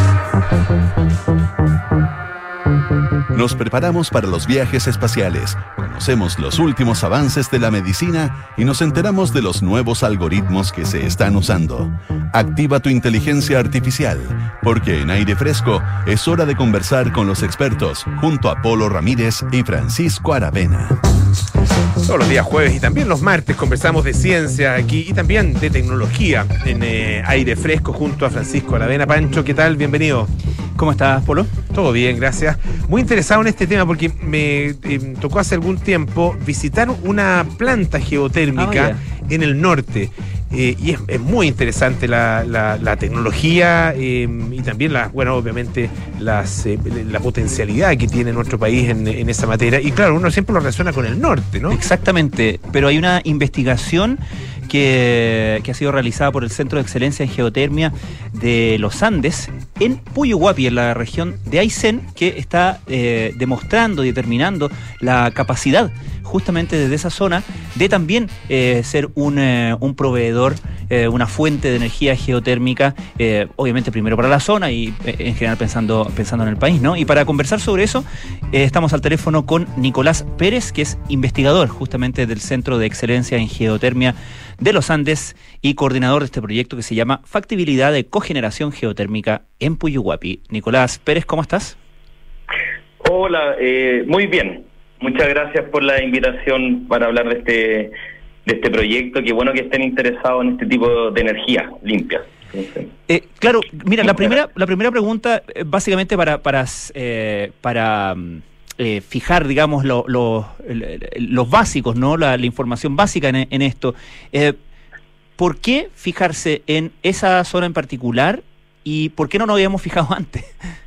Nos preparamos para los viajes espaciales, conocemos los últimos avances de la medicina y nos enteramos de los nuevos algoritmos que se están usando. Activa tu inteligencia artificial, porque en Aire Fresco es hora de conversar con los expertos, junto a Polo Ramírez y Francisco Aravena. Todos los días jueves y también los martes conversamos de ciencia aquí y también de tecnología en Aire Fresco junto a Francisco Aravena. Pancho, ¿qué tal? Bienvenido. ¿Cómo estás, Polo? Todo bien, gracias. Muy interesado en este tema porque me tocó hace algún tiempo visitar una planta geotérmica en el norte. Y es muy interesante la tecnología y también obviamente la potencialidad que tiene nuestro país en esa materia. Y claro, uno siempre lo relaciona con el norte, ¿no? Exactamente, pero hay una investigación que ha sido realizada por el Centro de Excelencia en Geotermia de los Andes en Puyuhuapi, en la región de Aysén, que está demostrando y determinando la capacidad justamente desde esa zona de también ser un proveedor, una fuente de energía geotérmica, obviamente primero para la zona y en general pensando en el país, ¿no? Y para conversar sobre eso estamos al teléfono con Nicolás Pérez, que es investigador justamente del Centro de Excelencia en Geotermia de los Andes y coordinador de este proyecto que se llama Factibilidad de Cogeneración Geotérmica en Puyuhuapi. Nicolás Pérez, ¿cómo estás? Hola, muy bien. Muchas gracias por la invitación para hablar de este proyecto. Qué bueno que estén interesados en este tipo de energía limpia. Claro, mira, la primera pregunta, básicamente para fijar, digamos, los básicos, ¿no? La información básica en esto. ¿Por qué fijarse en esa zona en particular y por qué no nos habíamos fijado antes?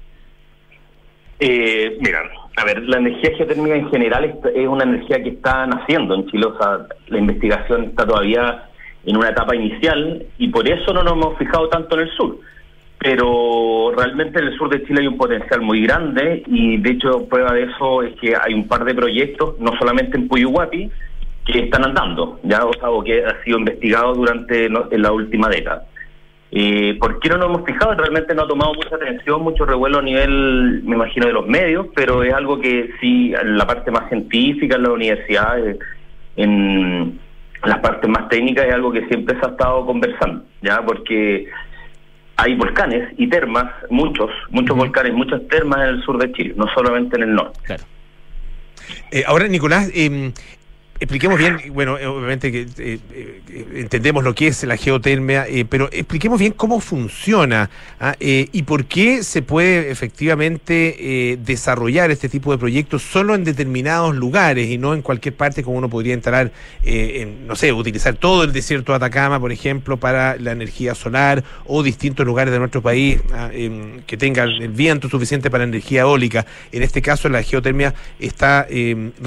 Mira, a ver, la energía geotérmica en general es una energía que está naciendo en Chile. O sea, la investigación está todavía en una etapa inicial y por eso no nos hemos fijado tanto en el sur. Pero realmente en el sur de Chile hay un potencial muy grande y de hecho prueba de eso es que hay un par de proyectos, no solamente en Puyuhuapi, que están andando, ya, o que ha sido investigado en la última década. ¿Por qué no nos hemos fijado? Realmente no ha tomado mucha atención, mucho revuelo a nivel, me imagino, de los medios, pero es algo que sí, en la parte más científica, en las universidades, en las partes más técnicas, es algo que siempre se ha estado conversando, ya, porque hay volcanes y termas, muchos volcanes, muchas termas en el sur de Chile, no solamente en el norte. Claro. Ahora, Nicolás, expliquemos bien, bueno, obviamente que entendemos lo que es la geotermia, pero expliquemos bien cómo funciona y por qué se puede efectivamente desarrollar este tipo de proyectos solo en determinados lugares y no en cualquier parte, como uno podría entrar, no sé, utilizar todo el desierto de Atacama, por ejemplo, para la energía solar o distintos lugares de nuestro país que tengan el viento suficiente para energía eólica. En este caso, la geotermia está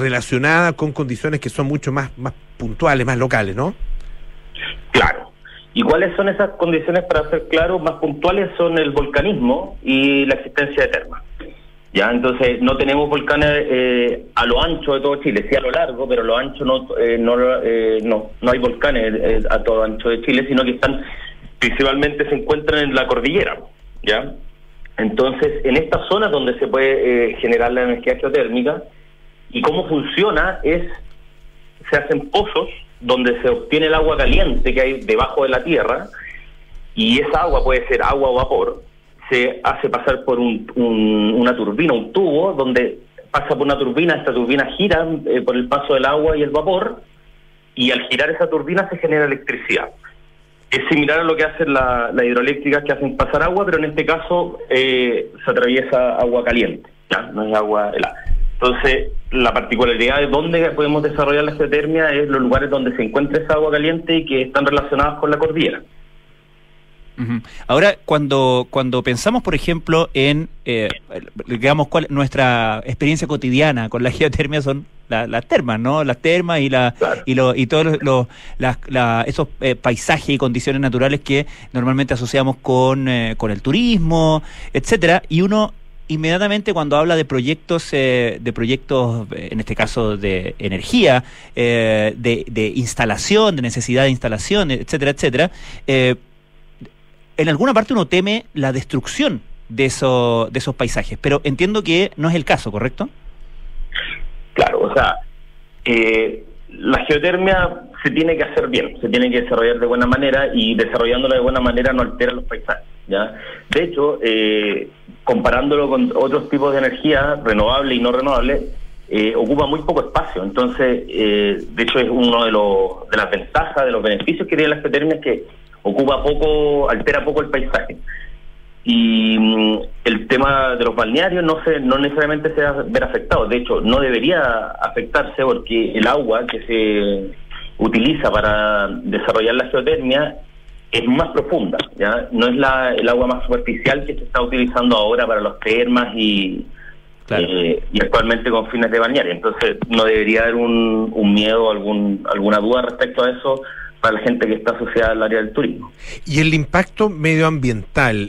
relacionada con condiciones que son mucho más puntuales, más locales, ¿no? Claro. ¿Y cuáles son esas condiciones, para ser claro, más puntuales? Son el volcanismo y la existencia de termas. Ya, entonces no tenemos volcanes a lo ancho de todo Chile, sí a lo largo, pero a lo ancho no hay volcanes a todo ancho de Chile, sino que principalmente se encuentran en la cordillera, ¿ya? Entonces, en estas zonas donde se puede generar la energía geotérmica, y cómo funciona se hacen pozos donde se obtiene el agua caliente que hay debajo de la tierra, y esa agua puede ser agua o vapor, se hace pasar por una turbina, un tubo, donde pasa por una turbina, esta turbina gira por el paso del agua y el vapor, y al girar esa turbina se genera electricidad. Es similar a lo que hacen las hidroeléctricas, que hacen pasar agua, pero en este caso se atraviesa agua caliente, ¿ya? No es agua helada. Entonces, la particularidad de dónde podemos desarrollar la geotermia es los lugares donde se encuentra esa agua caliente y que están relacionados con la cordillera. Uh-huh. Ahora, cuando pensamos, por ejemplo, en, digamos, nuestra experiencia cotidiana con la geotermia son las termas, ¿no? Las termas y claro. y todos esos paisajes y condiciones naturales que normalmente asociamos con el turismo, etcétera, y uno inmediatamente cuando habla de proyectos, en este caso de energía, de instalación, de necesidad de instalación, etcétera, etcétera, en alguna parte uno teme la destrucción de esos paisajes, pero entiendo que no es el caso, ¿correcto? Claro, o sea, la geotermia se tiene que hacer bien, se tiene que desarrollar de buena manera, y desarrollándola de buena manera no altera los paisajes, ¿ya? De hecho, comparándolo con otros tipos de energía, renovable y no renovable, ocupa muy poco espacio. Entonces, de hecho, es uno de las ventajas, de los beneficios que tiene la geotermia, es que altera poco el paisaje. Y el tema de los balnearios no necesariamente se va a ver afectado. De hecho, no debería afectarse, porque el agua que se utiliza para desarrollar la geotermia es más profunda, ¿ya? No es el agua más superficial que se está utilizando ahora para los termas y actualmente con fines de balneario. Entonces no debería haber un miedo, alguna duda respecto a eso para la gente que está asociada al área del turismo. ¿Y el impacto medioambiental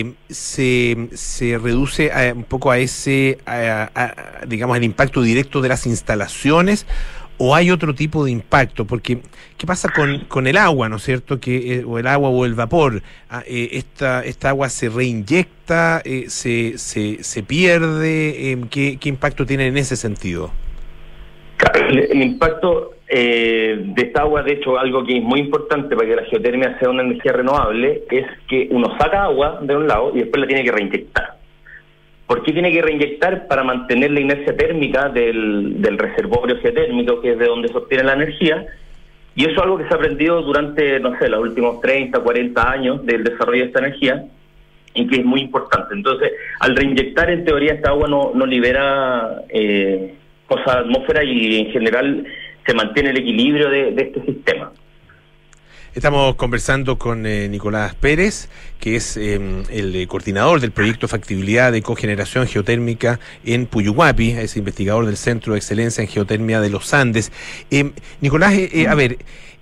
se reduce un poco a ese, digamos, el impacto directo de las instalaciones, o hay otro tipo de impacto? Porque, ¿qué pasa con el agua, no es cierto? O el agua o el vapor, esta agua se reinyecta, se pierde, ¿qué impacto tiene en ese sentido? El impacto de esta agua, de hecho, algo que es muy importante para que la geotermia sea una energía renovable, es que uno saca agua de un lado y después la tiene que reinyectar. ¿Por qué tiene que reinyectar? Para mantener la inercia térmica del reservorio geotérmico, que es de donde se obtiene la energía, y eso es algo que se ha aprendido durante, no sé, los últimos 30, 40 años del desarrollo de esta energía, y que es muy importante. Entonces, al reinyectar, en teoría, esta agua no libera cosas a la atmósfera, y en general se mantiene el equilibrio de este sistema. Estamos conversando con Nicolás Pérez, que es el coordinador del proyecto Factibilidad de Cogeneración Geotérmica en Puyuhuapi, es investigador del Centro de Excelencia en Geotermia de los Andes. Nicolás, a ver,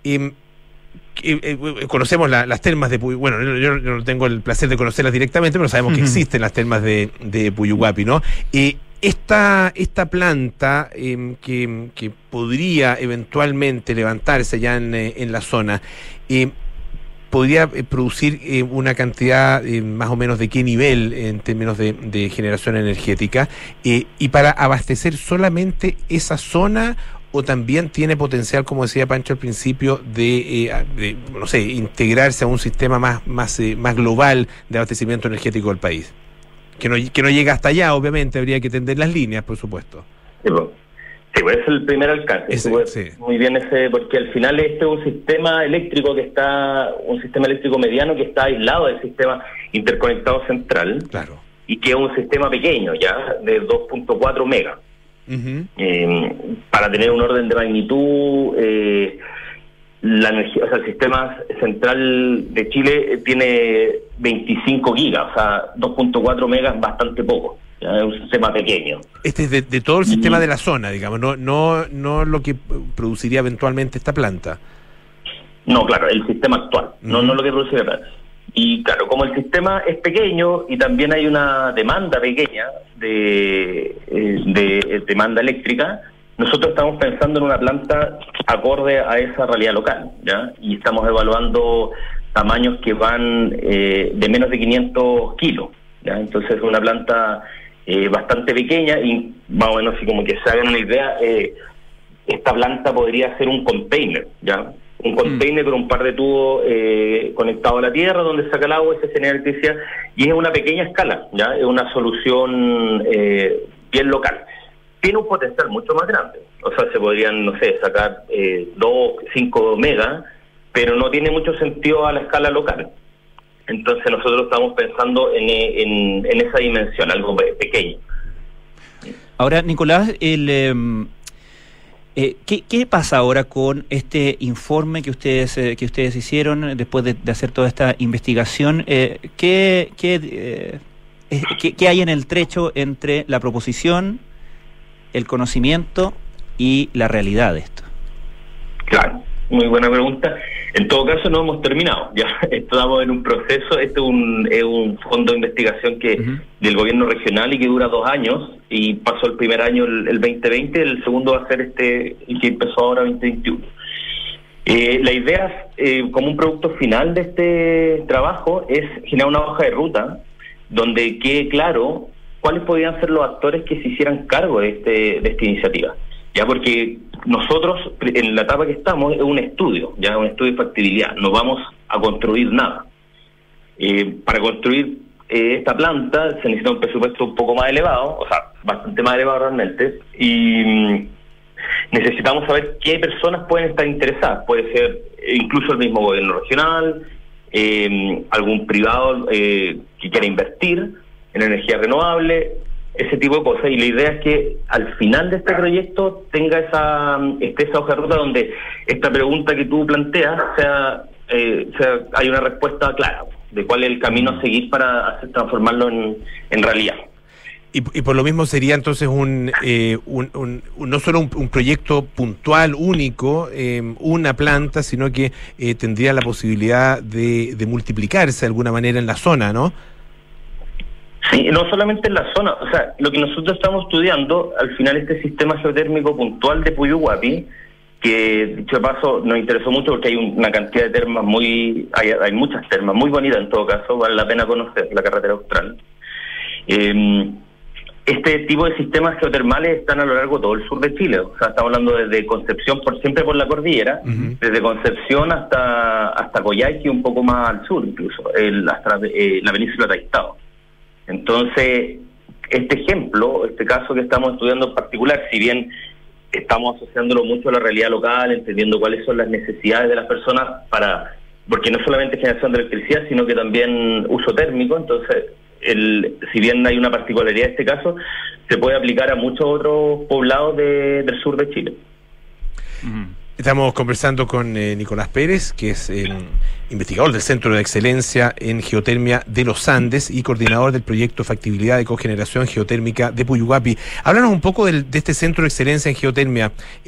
conocemos las termas de Puyuhuapi. Bueno, yo no tengo el placer de conocerlas directamente, pero sabemos que existen las termas de Puyuhuapi, ¿no? Esta planta que podría eventualmente levantarse allá en la zona, podría producir una cantidad más o menos de qué nivel en términos de generación energética, y para abastecer solamente esa zona, o también tiene potencial, como decía Pancho al principio, de no sé, integrarse a un sistema más global de abastecimiento energético del país. Que no llega hasta allá, obviamente, habría que tender las líneas, por supuesto. Sí, pues es el primer alcance. Sí. Muy bien porque al final este es un sistema eléctrico un sistema eléctrico mediano que está aislado del sistema interconectado central. Claro. Y que es un sistema pequeño ya, de 2.4 megas. Uh-huh. Para tener un orden de magnitud, la energía, o sea, el sistema central de Chile tiene 25 gigas, o sea, 2.4 megas es bastante poco, ¿ya? Es un sistema pequeño. Este es de todo el sistema de la zona, digamos, no lo que produciría eventualmente esta planta. No, claro, el sistema actual, no lo que produce Qatar. Y claro, como el sistema es pequeño y también hay una demanda pequeña de demanda eléctrica, nosotros estamos pensando en una planta acorde a esa realidad local, ¿ya? Y estamos evaluando tamaños que van de menos de 500 kilos, ¿ya? Entonces es una planta bastante pequeña y más o menos, así como que se hagan una idea, esta planta podría ser un container, ¿ya? Un container con un par de tubos conectados a la tierra donde saca el agua y se genera electricidad, y es una pequeña escala, ¿ya? Es una solución bien local. Tiene un potencial mucho más grande, o sea, se podrían, no sé, sacar 2, 5 megas, pero no tiene mucho sentido a la escala local. Entonces nosotros estamos pensando en esa dimensión, algo pequeño. Ahora, Nicolás, ¿qué pasa ahora con este informe que ustedes hicieron después de hacer toda esta investigación? ¿Qué hay en el trecho entre la proposición, el conocimiento y la realidad de esto? Claro, muy buena pregunta. En todo caso, no hemos terminado. Ya estamos en un proceso. Este es un fondo de investigación del gobierno regional y que dura 2 años, y pasó el primer año el 2020, el segundo va a ser este que empezó ahora 2021. La idea, como un producto final de este trabajo, es generar una hoja de ruta donde quede claro cuáles podrían ser los actores que se hicieran cargo de esta iniciativa. Ya, porque nosotros, en la etapa que estamos, es un estudio de factibilidad, no vamos a construir nada. Para construir esta planta se necesita un presupuesto un poco más elevado, o sea, bastante más elevado realmente, y necesitamos saber qué personas pueden estar interesadas. Puede ser incluso el mismo gobierno regional, algún privado que quiera invertir en energía renovable, ese tipo de cosas. Y la idea es que al final de este proyecto tenga esa hoja de ruta donde esta pregunta que tú planteas hay una respuesta clara de cuál es el camino a seguir para transformarlo en realidad. Y por lo mismo sería entonces no solo un proyecto puntual, único, una planta, sino que tendría la posibilidad de multiplicarse de alguna manera en la zona, ¿no? Sí, no solamente en la zona, o sea, lo que nosotros estamos estudiando, al final este sistema geotérmico puntual de Puyuhuapi, que dicho de paso nos interesó mucho porque hay una cantidad de termas hay muchas termas muy bonitas en todo caso, vale la pena conocer la carretera austral. Este tipo de sistemas geotermales están a lo largo de todo el sur de Chile, o sea, estamos hablando desde Concepción, siempre por la cordillera, desde Concepción hasta Coyhaique y un poco más al sur incluso, hasta la península de Taitao. Entonces, este caso que estamos estudiando en particular, si bien estamos asociándolo mucho a la realidad local, entendiendo cuáles son las necesidades de las personas porque no solamente generación de electricidad, sino que también uso térmico, entonces, si bien hay una particularidad de este caso, se puede aplicar a muchos otros poblados del sur de Chile. Estamos conversando con Nicolás Pérez, que es investigador del Centro de Excelencia en Geotermia de los Andes y coordinador del proyecto Factibilidad de Cogeneración Geotérmica de Puyuhuapi. Háblanos un poco de este Centro de Excelencia en Geotermia.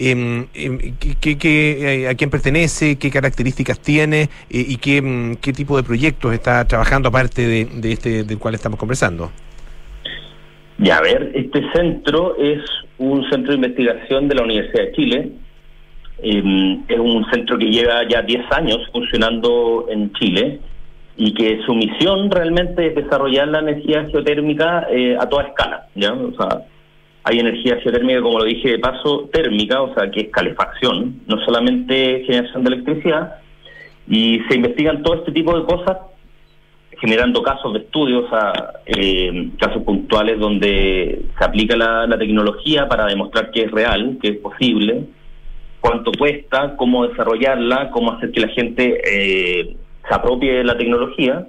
¿A quién pertenece? ¿Qué características tiene? ¿Y qué tipo de proyectos está trabajando aparte de este del cual estamos conversando? Ya, a ver, este centro es un centro de investigación de la Universidad de Chile. Es un centro que lleva ya 10 años funcionando en Chile y que su misión realmente es desarrollar la energía geotérmica a toda escala, ¿ya? O sea, hay energía geotérmica, como lo dije de paso, térmica, o sea, que es calefacción, no solamente generación de electricidad, y se investigan todo este tipo de cosas generando casos de estudios, casos puntuales donde se aplica la tecnología para demostrar que es real, que es posible, cuánto cuesta, cómo desarrollarla, cómo hacer que la gente se apropie de la tecnología,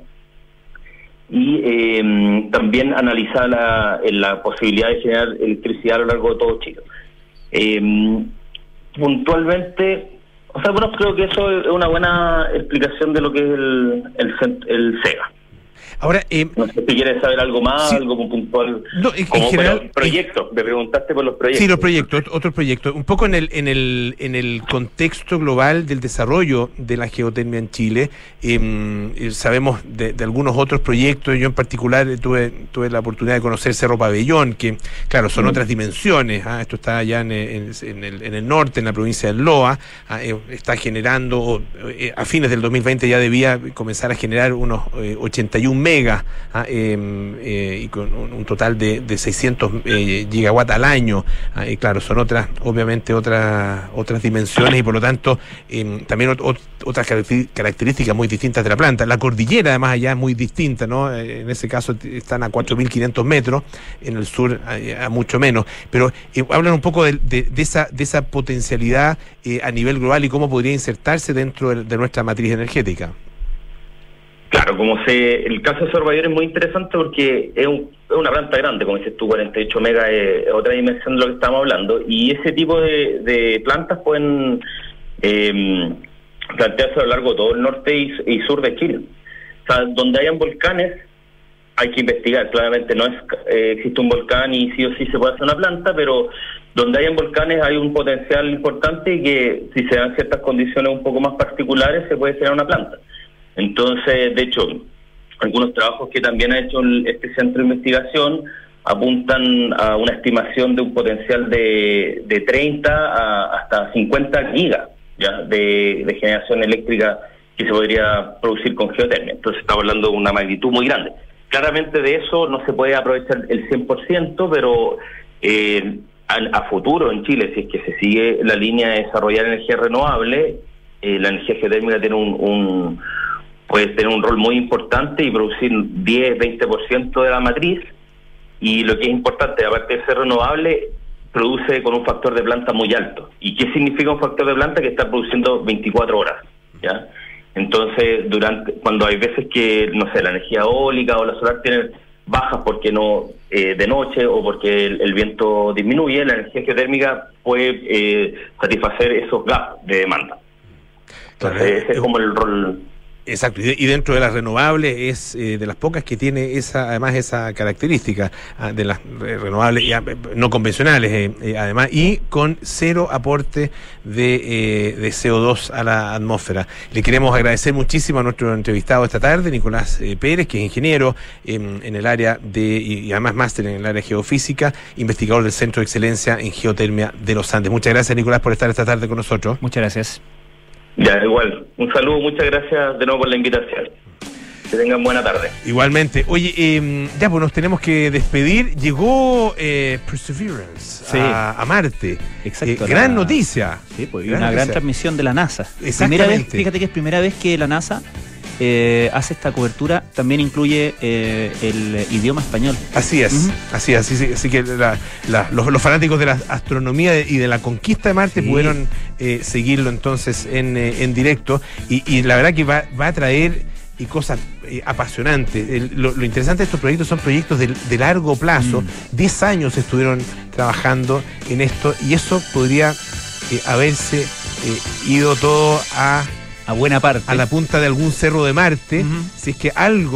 y también analizar la posibilidad de generar electricidad a lo largo de todo Chile. Puntualmente, o sea, bueno, creo que eso es una buena explicación de lo que es el SEGA. Ahora, no sé si quieres saber algo más, sí, algo puntual. No, en general, proyectos, me preguntaste por los proyectos. Sí, los proyectos, otros proyectos. Un poco en el contexto global del desarrollo de la geotermia en Chile. Sabemos de algunos otros proyectos. Yo en particular tuve la oportunidad de conocer Cerro Pabellón, que claro, son otras dimensiones. Esto está allá en el norte, en la provincia del Loa. Está generando, a fines del 2020 ya debía comenzar a generar unos 81 megas y con un total de 600 gigawatts al año. Claro, son obviamente otras dimensiones y por lo tanto también otras características muy distintas de la planta. La cordillera además allá es muy distinta, ¿no? En ese caso están a 4.500 metros, en el sur a mucho menos, pero hablan un poco de esa potencialidad a nivel global y cómo podría insertarse dentro de nuestra matriz energética. Claro, el caso de Cerro Pabellón es muy interesante porque es una planta grande, como dices tú, 48 megas, es otra dimensión de lo que estamos hablando, y ese tipo de plantas pueden plantearse a lo largo de todo el norte y sur de Chile. O sea, donde hayan volcanes hay que investigar, claramente no existe un volcán y sí o sí se puede hacer una planta, pero donde hayan volcanes hay un potencial importante y que si se dan ciertas condiciones un poco más particulares se puede generar una planta. Entonces, de hecho, algunos trabajos que también ha hecho este centro de investigación apuntan a una estimación de un potencial de 30 hasta 50 gigas ya de generación eléctrica que se podría producir con geotermia. Entonces estamos hablando de una magnitud muy grande. Claramente de eso no se puede aprovechar el 100%, pero a futuro en Chile, si es que se sigue la línea de desarrollar energía renovable, la energía geotérmica puede tener un rol muy importante y producir 10-20% de la matriz, y lo que es importante, aparte de ser renovable, produce con un factor de planta muy alto. ¿Y qué significa un factor de planta? Que está produciendo 24 horas, ¿ya? Entonces, cuando hay veces que, no sé, la energía eólica o la solar tienen bajas porque no de noche o porque el viento disminuye, la energía geotérmica puede satisfacer esos gaps de demanda. Entonces, ese es como el rol. Exacto, y dentro de las renovables es de las pocas que tiene además esa característica de las renovables no convencionales, además, y con cero aporte de CO2 a la atmósfera. Le queremos agradecer muchísimo a nuestro entrevistado esta tarde, Nicolás Pérez, que es ingeniero en el área y además máster en el área de geofísica, investigador del Centro de Excelencia en Geotermia de los Andes. Muchas gracias, Nicolás, por estar esta tarde con nosotros. Muchas gracias. Ya, igual. Un saludo, muchas gracias de nuevo por la invitación. Que tengan buena tarde. Igualmente. Oye, ya pues nos tenemos que despedir. Llegó Perseverance a Marte. Exacto. Gran noticia. Sí, pues gran transmisión de la NASA. Exactamente. Fíjate que es primera vez que la NASA hace esta cobertura, también incluye el idioma español. Así es, así que los fanáticos de la astronomía y de la conquista de Marte pudieron seguirlo entonces en directo, y la verdad que va a traer cosas apasionantes. Lo interesante de estos proyectos son proyectos de largo plazo. 10 años estuvieron trabajando en esto, y eso podría haberse ido todo a buena parte, a la punta de algún cerro de Marte, si es que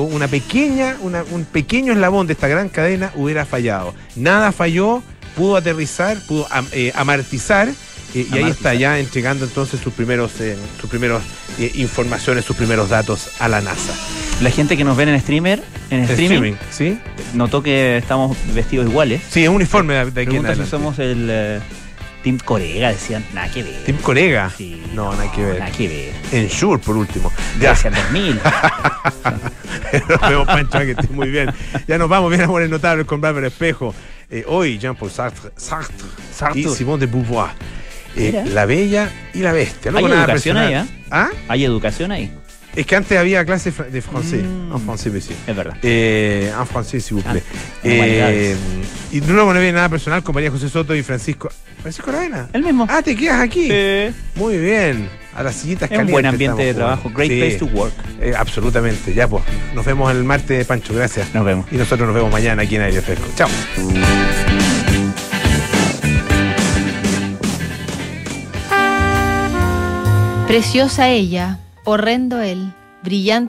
un pequeño eslabón de esta gran cadena hubiera fallado. Nada falló, pudo aterrizar, pudo amartizar, y ahí está ya entregando entonces sus primeros informaciones, sus primeros datos a la NASA. La gente que nos ven en streaming, ¿sí? Notó que estamos vestidos iguales. Sí, es un uniforme de aquí en Pregunta adelante. si somos el Team Corega, decían. Nada que ver. ¿Team Corega? Sí, no, nada que ver. Nada que ver. Ensure, por último. Ya. Decían 2000. Nos vemos, Pancho, que estés muy bien. Ya nos vamos, bien, amor, el notable con Bárbara Espejo. Hoy Jean-Paul Sartre y Simone de Beauvoir. La Bella y la Bestia. No ¿Hay con nada educación personal. ahí? ¿Ah? ¿Hay educación ahí? Es que antes había clases de francés. En francés, monsieur. Es verdad. En francés, s'il vous plaît. Y no viene nada personal con María José Soto y Francisco Aravena. El mismo. Ah, ¿te quedas aquí? Muy bien. A las sillitas es calientes. Un buen ambiente de trabajo. Great place to work. Absolutamente. Ya, pues. Nos vemos el martes, Pancho. Gracias. Nos vemos. Y nosotros nos vemos mañana aquí en Aire Fresco. Chao. Preciosa ella, horrendo él, brillante.